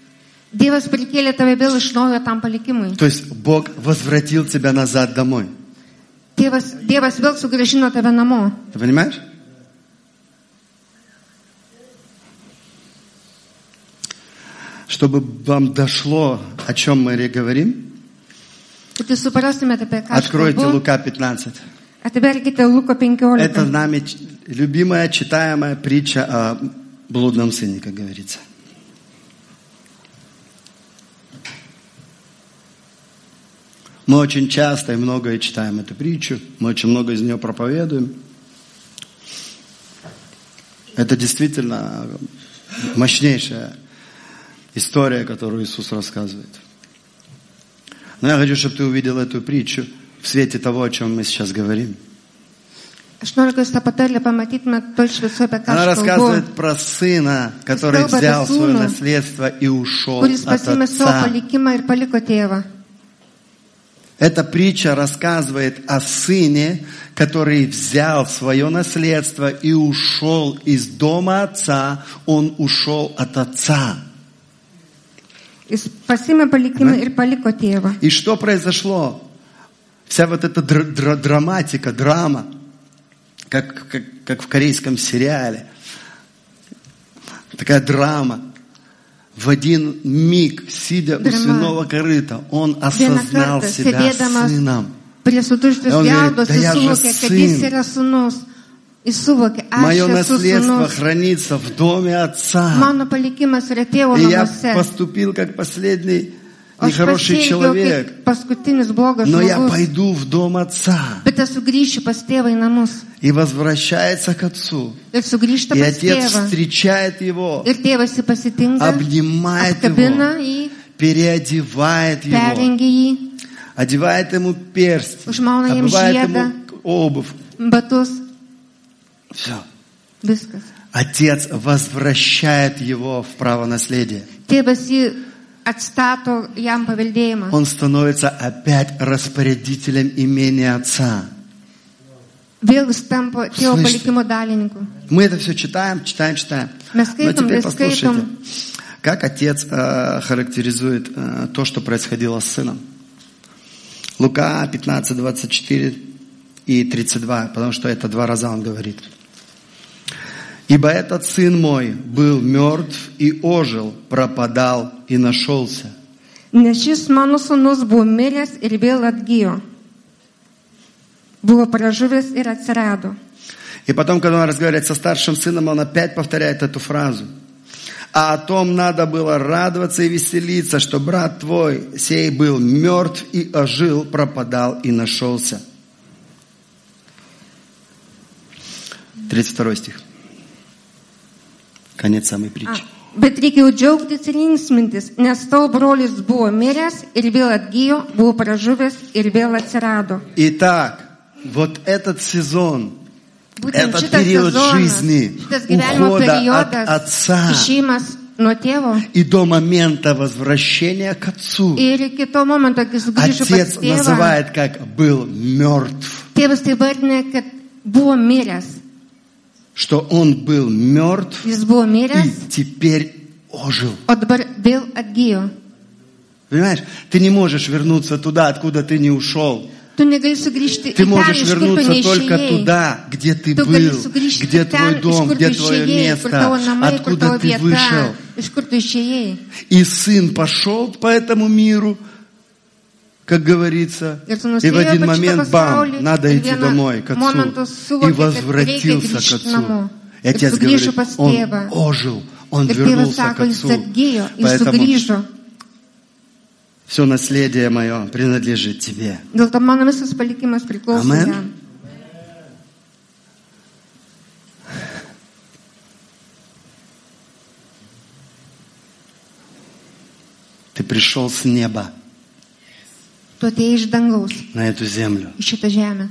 То есть Бог возвратил тебя назад домой. Ты понимаешь? Чтобы вам дошло, о чем мы говорим, откройте Лука пятнадцать. Это нами любимая, читаемая притча о блудном сыне, как говорится. Мы очень часто и много читаем эту притчу, мы очень много из нее проповедуем. Это действительно мощнейшая история, которую Иисус рассказывает. Но я хочу, чтобы ты увидел эту притчу в свете того, о чем мы сейчас говорим. Она рассказывает про сына, который взял свое наследство и ушел от отца. Эта притча рассказывает о сыне, который взял свое наследство и ушел из дома отца. Он ушел от отца. И что произошло? Вся вот эта др- др- драматика, драма, как, как, как в корейском сериале. Такая драма. В один миг, сидя драма. У свиного корыта, он осознал себя сыном. И он говорит, да я же сын. Мое наследство хранится в доме отца. И я поступил как последний нехороший человек. Но я пойду в дом отца. И возвращается к отцу. И отец встречает его, обнимает его, переодевает его, одевает ему перстень, обувает ему обувь. Все. Отец возвращает его в право наследия. Он становится опять распорядителем имения отца. Слышите? Мы это все читаем, читаем, читаем. Но теперь послушайте, как отец э, характеризует э, то, что происходило с сыном. Лука пятнадцать, двадцать четыре и тридцать два, потому что это два раза он говорит. Ибо этот сын мой был мертв и ожил, пропадал и нашелся. Nes mano sūnus buvo miręs ir vėl atgijo. Buvo pražuvęs ir atsirado. И потом, когда он разговаривает со старшим сыном, он опять повторяет эту фразу. А о том надо было радоваться и веселиться, что брат твой сей был мертв и ожил, пропадал и нашелся. тридцать второй стих. Конец самой притчи. Bet reikėjo džiaugtis ir linksmintis, nes tavo brolis buvo miręs ir vėl atgijo, buvo pražuvęs ir vėl atsirado. Итак, вот этот сезон, этот период жизни, ухода от отца и до момента возвращения к отцу, отец называет как «был мертв». что он был мертв Jis buvo и miręs, теперь ожил. o dabar vėl atgijo. Понимаешь? Ты не можешь вернуться туда, откуда ты не ушел. Tu negali sugrįžti į Ты ten, можешь iš kur tu вернуться только neišėjai. туда, где ты Tu был, gali sugrįžti где į твой ten, iš дом, kur tu где твое išėjai, kur tavo место, namai, kur откуда tavo ты vieta, вышел. iš kur tu išėjai. И сын пошел по этому миру, как говорится, Ir tu и в nusidėjo один per šitą момент, pasaulį, бам, надо ir идти vieną домой, к momentą отцу. И suvokė, kad reikia возвратился к grįžti namo. отцу. И Ir отец sugrįžo говорит, pas он tėvą. ожил, он Ir tėvas вернулся к sako, jis отцу. atgijo, jis Поэтому sugrįžo. все наследие мое принадлежит тебе. Dėl to mano visas palikimas priklauso Amen. jam. Ты пришел с неба Tu atėjai iš dangaus, на эту землю. į šitą žemę.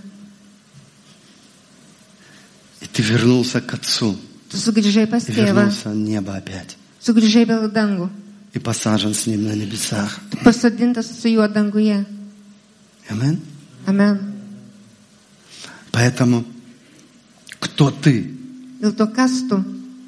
И ты вернулся к отцу. Tu sugrįžai pas И tėvą, вернулся в небо опять. sugrįžai vėl į dangų. И посажен с ним на небесах. Tu pasodintas su juo danguje. Амин. Amen. Поэтому кто ты? Dėl to kas tu?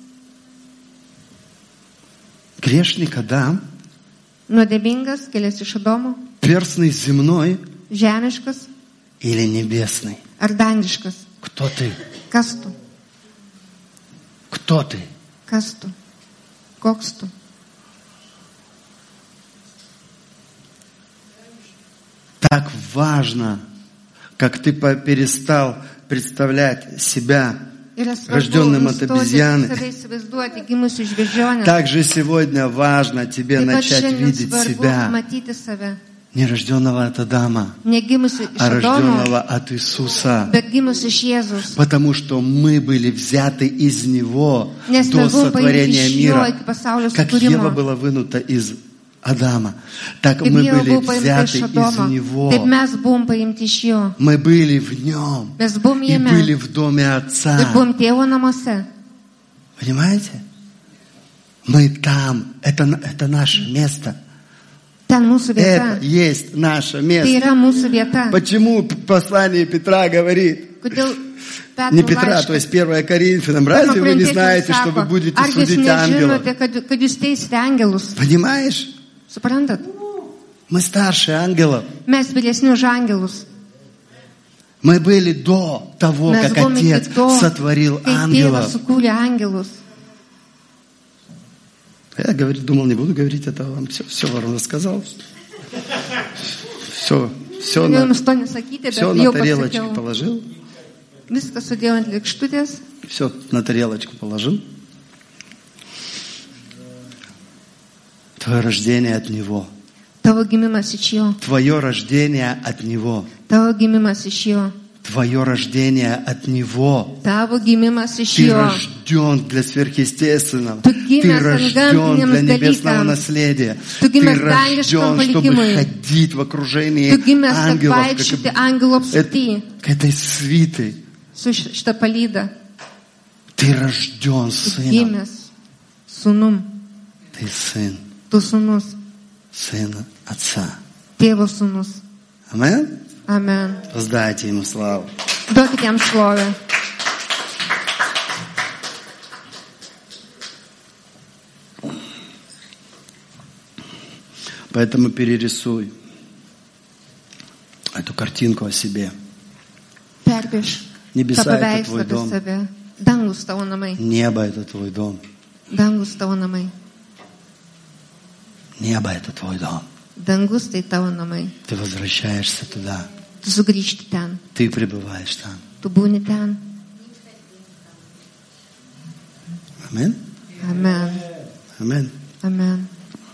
Грешник Адам, Nuodėmingas, kilęs iš Adomo, перстный земной žemiškas или небесный? ar dangiškas? Кто ты? Kas tu? Кто ты? Kas tu? Koks tu? Так важно, как ты по- перестал представлять себя Yra svarbu рожденным от nustoti обезьяны. save įsivaizduoti gimusiu iš beždžionės. Также сегодня важно тебе Taip pat начать šiandien видеть svarbu себя matyti save. не рожденного от Адама, Negimusi iš а Adomo, рожденного от Иисуса. bet gimusi iš Jėzus. Потому что мы были взяты из Него Nes до mes buvom paimti сотворения iš jo мира. iki pasaulio Как Ева sukūrimo. была вынута из Адама, так Kaip мы Jėva были buvo paimta взяты iš из Adomo, Него. taip mes buvom paimti iš jo. Мы были в Нем Mes buvom и jame были в доме ir Отца. buvom tėvo namuose. Понимаете? Мы там. Это, это наше место. Ten mūsų Это vieta. есть наше Tai место. yra mūsų vieta. Почему послание Петра говорит? Kodėl Не Petro Петра, то laiškas? есть первое Коринфянам. Разве вы не знаете, что вы будете Ar jūs судить ангелов? nežinote, kad, kad jūs teisite angelus? Понимаешь? Suprantat? Мы старше ангелов. Mes vyresni už angelus. Мы были до того, Mes как buvome Отец iki to, сотворил kai tėvas ангелов. sukūrė angelus. Я говорю, думал, не буду говорить это вам. Все, все вам рассказал. Все, все Jau на, jums to nesakyti, bet все на jau тарелочку pasakiau. положил. Viską sudėjau ant lėkštutės. Все на тарелочку положил. Твое рождение от Него. Tavo gimimas iš jo. Твое рождение от Него. Tavo gimimas iš jo. Твое рождение от Него. Tavo gimimas iš Ты jo. рожден для сверхъестественного. Tu Ты gimęs рожден antgamtiniams для небесного dalykams. наследия. Tu Ты gimęs dangiškam рожден, чтобы palikimui. ходить в окружении Tu gimęs, kad ангелов, vaikščioti как, angelų это- apsupty к этой свитой. su š- šita palyda. Ты рожден Tu сыном. gimęs sūnum. Ты сын, Tu sūnus. сына Отца. Tėvo sūnus. Амен? Amen. Воздайте Ему славу. Duokite jam šlovę. Поэтому перерисуй эту картинку о себе. Perpieš tą Небеса — это paveikslą твой apie дом. save. Dangus tavo namai. Небо — это твой дом. Dangus tavo namai. Небо — это твой дом. Dangus tai tavo namai. Ты возвращаешься туда. Tu sugrįžti ten. Ты пребываешь там. Tu būni ten. Амин? Amen. Амин. Amen.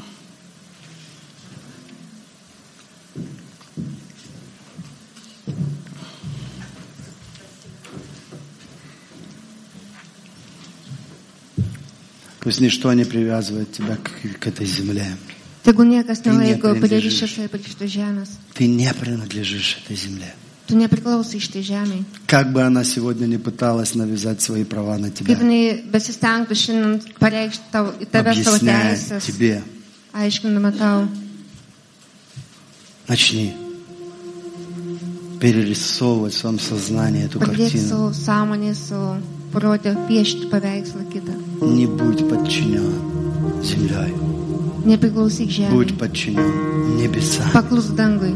Пусть ничто не привязывает тебя к, к этой земле. Tegu niekas Tai nelaiko nepriimti pririšęs žodžių. save prie šitos žemės. Ты не принадлежишь этой земле. Tu nepriklausai šitai žemei. Как бы она сегодня не пыталась навязать свои права на тебя, Kaip jinai besistengtų šiandien pareikšti tau, į tave savo объясняя teisės, тебе, aiškinama tau. начни. перерисовывать в своем сознании эту Pradėti картину. savo sąmonę, savo protę piešti paveikslą kitą. Не будь подчинен землей. Nepriklausyk žemei. Будь подчинен небесам. Paklus dangui.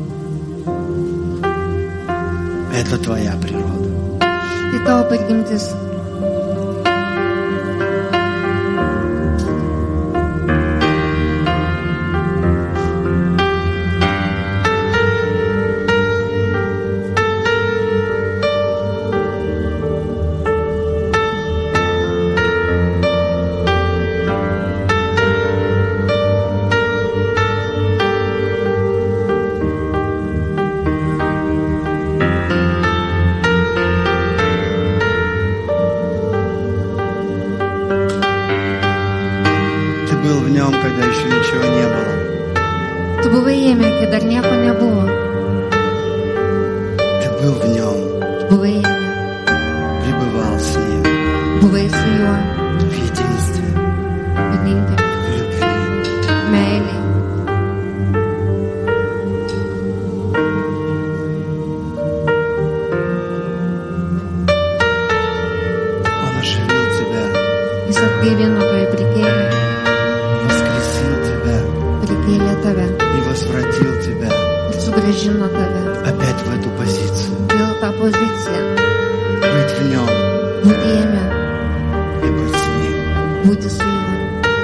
Это твоя природа. Tai tavo prigimtis. Tu buvai jame, kai dar nieko nebuvo. Ты был в нем, Tu buvai jame, пребывал с ним buvai su juo, в единстве, vieninteliu, в любви. meiliai. Он оживил тебя, Jis atgaivino tave, prikėlė, воскресил тебя prikėlė tave и возвратил тебя ir sugrąžino tave. опять в эту позицию. Vėl tą poziciją, Быть в нем būti jame, и быть с ним. būti su juo.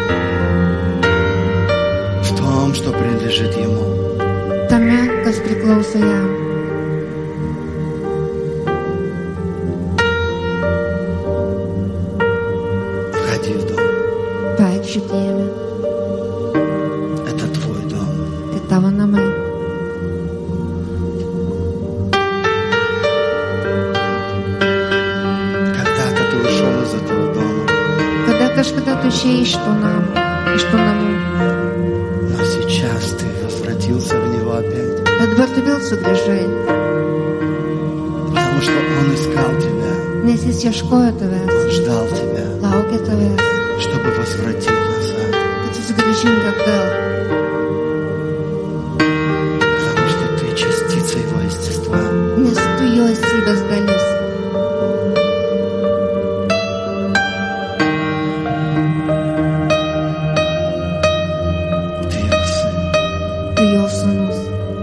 В том, что принадлежит ему. Tame, kas priklauso jam. Входи в дом. Vaikščioti jame. Это твой дом. Tai tavo namai. Когда-то ты ушел из этого дома, Kada kažkada tu išėjai iš to namo, iš to namų, но сейчас ты возвратился в него опять. bet dabar tu vėl sugrįžai, Потому что он искал тебя, nes jis ieškojo tavęs, ждал тебя, laukė tavęs, чтобы возвратить назад. kad susigrįžink atgal, Потому что ты частица его естества. nes tu jo esybės dalis. Ты его сын. Tu jo sūnus.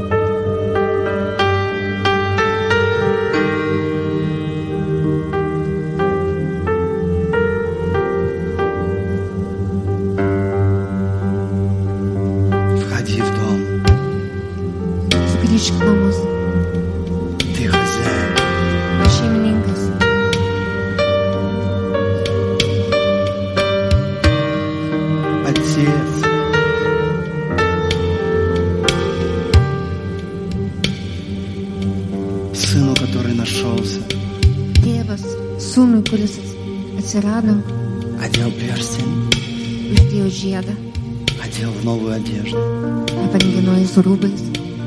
Входи в дом. Sugrįžk į namus, Ты хозяин. aš šeimininkas. Отец. Сыну, который нашелся, Tėvas sūnui, kuris atsirado, одел перстень, uždėjo žiedą, одел в новую одежду. aprangino jį su rūbais.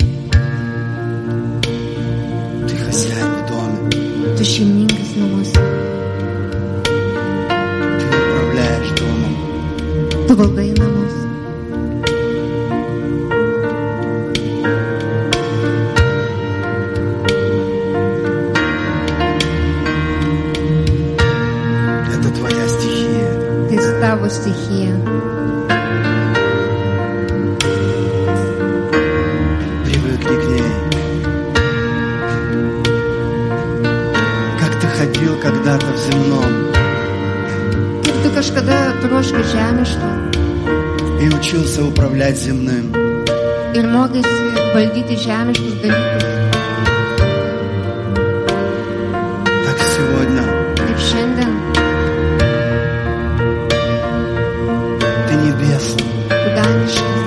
Ты хозяин в доме. Tu šeimininkas namuose, Ты управляешь домом. tu valdai namus. Это твоя стихия. Tai tavo stichija. Привыкни к ней. Как ты ходил когда-то в земном Kaip tu kažkada troškai žemiško и учился управлять земным, ir mokėsi valdyti žemiškus dalykus, так сегодня taip šiandien ты небесный, tu daniškas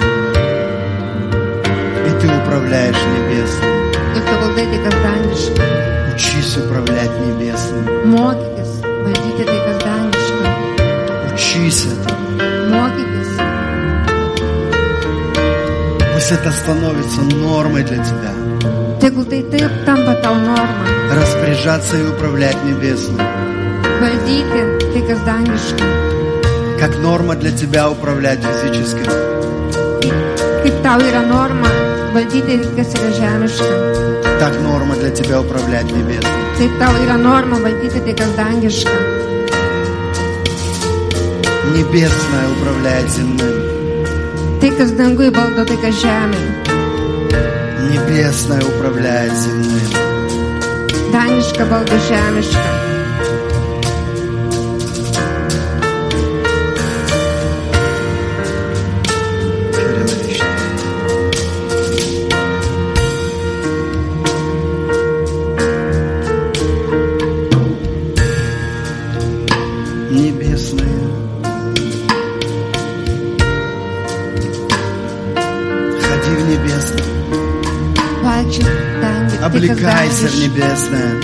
и ты управляешь небесным. ir tu valdai tai, kas daniška. Учись управлять небесным. Mokykis valdyti tai, kas daniška. Учись этому. Mokykis, Пусть это становится нормой для тебя. tegul tai taip tampa tau norma. Распоряжаться и управлять небесным. Valdyti tai, kas daniška. Как норма для тебя управлять физическим. Kaip tau yra norma valdyti, kas yra žemiška. Так норма для тебя управлять небесным. Taip tau yra norma valdyti tai, kas dangiška. Небесное управляет земным. Tai, kas dangui valdo tai, kas žemė. Небесное управляет земным. Dangiška valdo žemiška. Облекайся в небесное.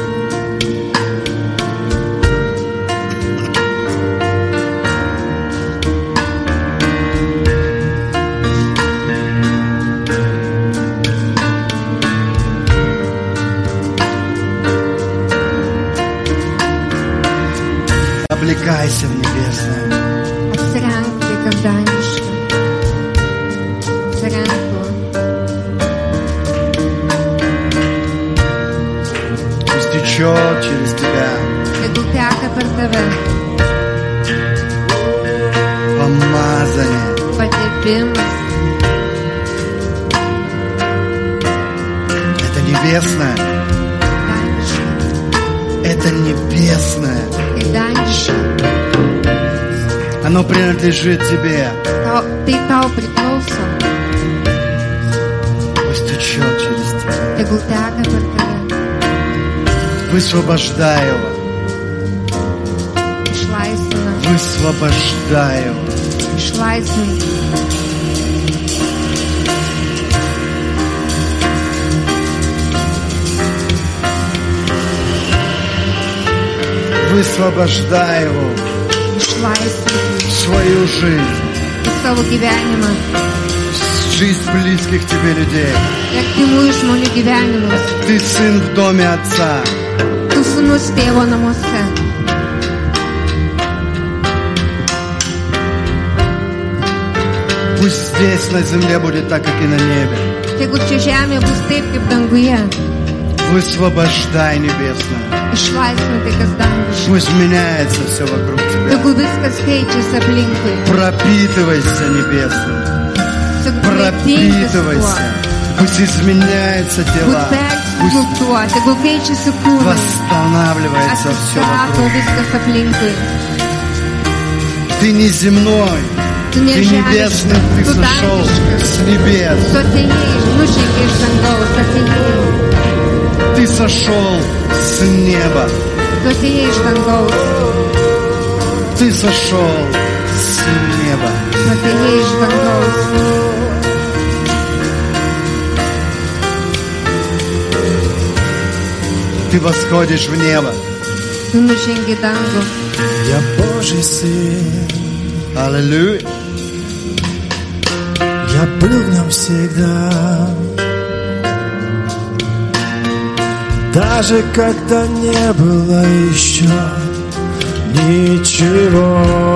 Облекайся в небесное. Apsirenk tai, kas dangiška. Apsirenk tuo. Течет через тебя. Tegul teka per tave. Помазание. Patepimas. Это небесное. Dangiška. Это небесное. Tai dangiška. Оно принадлежит тебе. Tau, tai tau priklauso. Пусть течет через тебя. Tegul teka per tave. Высвобождай его. Išlaisvina. Высвобождай его. Išlaisvink. Высвобождай его. Išlaisvink. В свою жизнь. Į savo gyvenimą. Жизнь близких тебе людей. Ir artimųjų žmonių gyvenimus. Ты сын в доме отца. Tu sūnus tėvo namuose. Пусть здесь на земле будет так, как и на небе. Tegul čia žemė bus taip, kaip danguje. Высвобождай небесное. Išlaisvink tai, kas dangiška. Пусть меняется все вокруг тебя. Tegul viskas keičiasi aplinkui. Пропитывайся небесным. Tegul Пропитывайся. Пусть изменяются тела. Пусть tuo, tegul keičiasi kūnas. восстанавливается все Atsistato вокруг. viskas aplinkui. Ты не земной. Tu Ты nežemiškas, небесный. Ты tu сошел dangiškas. с небес. Tu atėjai, nužengei iš dangaus, atėjai. Ты сошел с неба. Tu atėjai iš dangaus, Ты сошел с неба. tu atėjai iš dangaus. Ты восходишь в небо. Tu nužengi dangų. Я Божий сын, Аллилуйя. я был в нем всегда. Даже когда не было еще ничего.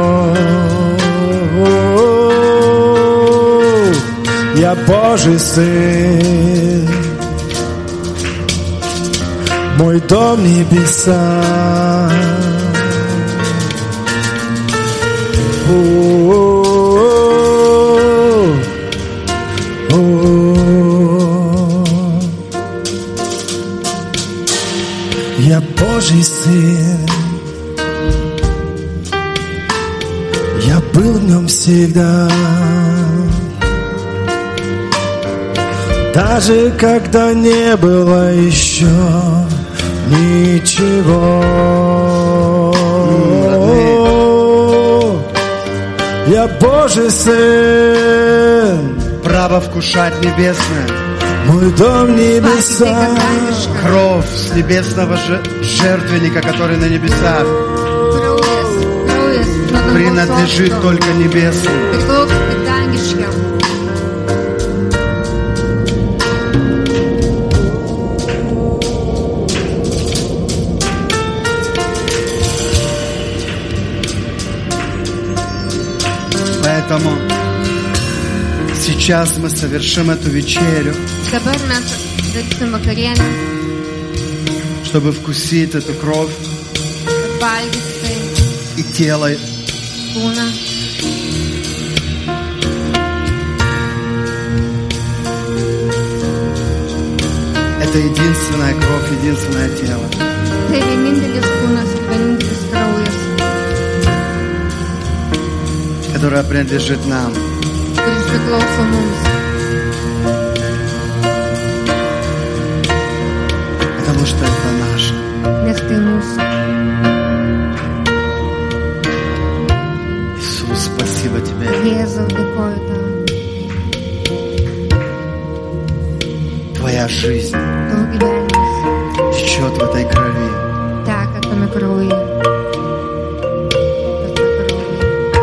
Я Божий сын, мой дом небеса. Я Божий сын, я был в нем всегда. Даже когда не было еще ничего. Я Божий сын, Право вкушать небесное. мой дом небеса. Кровь с небесного же- жертвенника, который на небесах, Kraujas, kraujas, nuo dangaus принадлежит sosto. только небесным. Priklauso tik dangiškiam. Поэтому Сейчас мы совершим эту вечерю, Dabar mes darysim vakarienę, чтобы вкусить эту кровь kad valgyti tai и тело kūną. Это единственная кровь, единственное тело. Tai vienintelis kūnas ir vienintelis kraujas, которое принадлежит нам. kuris priklauso mums. Потому что это наше. Nes tai mūsų. Иисус, спасибо Тебе. Jėzau, dėkoju tau. Твоя жизнь Tavo gyvenimas течет в этой крови. teka tame kraujyje. Per tą kraują.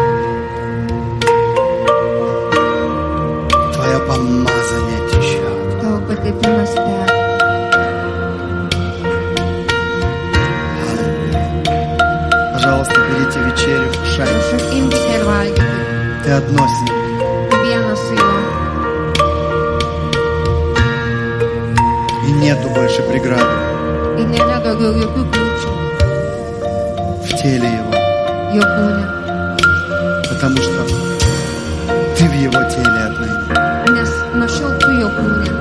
Твое помазание течет. Tavo patepinimas teka. Пожалуйста, берите вечерю, кушайте. Prašau, imkite ir valgykite. Ты одно с ним. Vienas su juo. И нету больше преград Ir nėra daugiau jokių kliūčių в теле Его. jo kūne. Потому что ты в Его теле отныне. Nes nuo šiol tu jo kūne.